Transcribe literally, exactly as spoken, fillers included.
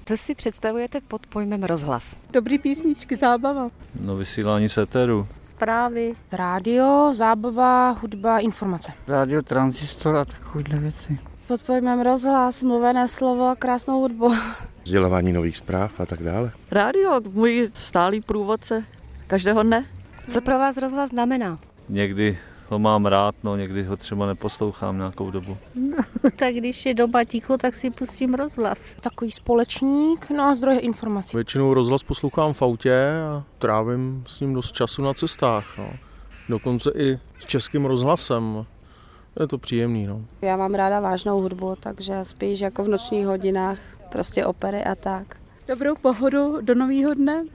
Co si představujete pod pojmem rozhlas? Dobrý písničky, zábava. No, vysílání z éteru. Zprávy. Rádio, zábava, hudba, informace. Rádio, tranzistor a takovéhle věci. Pod pojmem rozhlas, mluvené slovo a krásnou hudbu. Vzdělávání nových zpráv a tak dále. Rádio, můj stálý průvodce každého dne. Co pro vás rozhlas znamená? Někdy ho mám rád, no někdy ho třeba neposlouchám nějakou dobu. No, tak když je doma ticho, tak si pustím rozhlas. Takový společník, no a zdroje informací. Většinou rozhlas poslouchám v autě a trávím s ním dost času na cestách. No. Dokonce i s Českým rozhlasem. Je to příjemný. No. Já mám ráda vážnou hudbu, takže spíš jako v nočních hodinách, prostě opery a tak. Dobrou pohodu do nového dne.